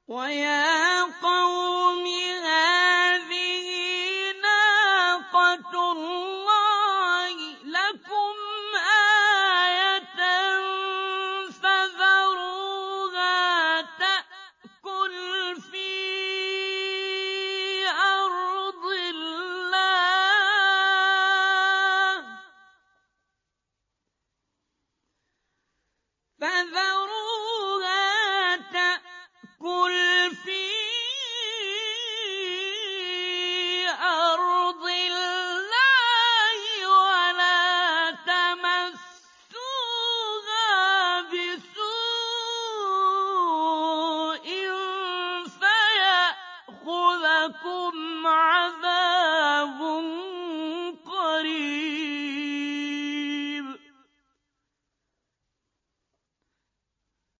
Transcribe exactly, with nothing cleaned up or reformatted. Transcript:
وَيَا قَوْمِ هَٰذِهِ نَاقَةُ اللَّهِ لَكُمْ آيَةً فَذَرُوهَا تَأْكُلْ فِي أَرْضِ اللَّهِ فَذَرُوهَا تَأْكُلْ فِي أَرْضِ اللَّهِ وَلَا تَمَسُّوهَا بِسُوءٍ فَيَأْخُذَكُم